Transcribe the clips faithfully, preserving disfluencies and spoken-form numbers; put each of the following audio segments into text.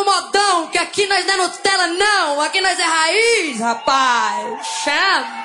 no modão, que aqui nós não é Nutella, não. Aqui nós é raiz, rapaz. Chama.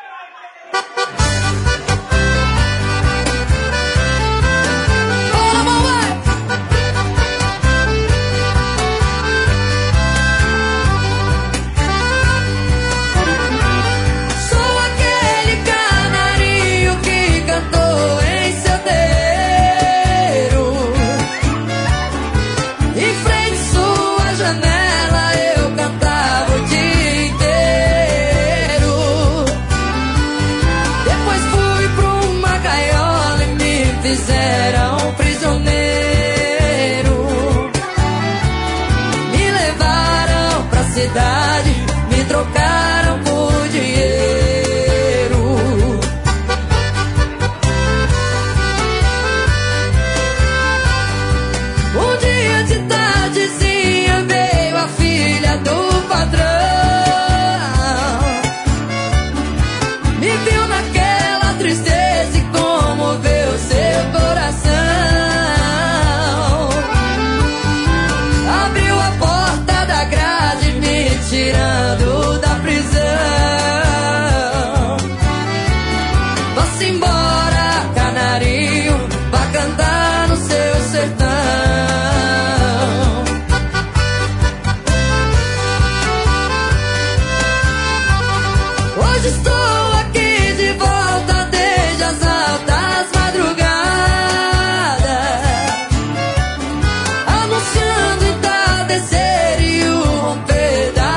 Me trocaram por dinheiro. Um dia de tardezinha veio a filha do patrão. Me viu naquela tristeza e comoveu seu coração. Abriu a porta da grade, tirando da prisão. Vá-se embora, canarinho, vá cantar no seu sertão. Hoje estou aqui de volta desde as altas madrugadas, anunciando entardecer e o romper da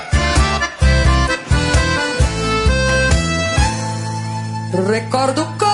recordo como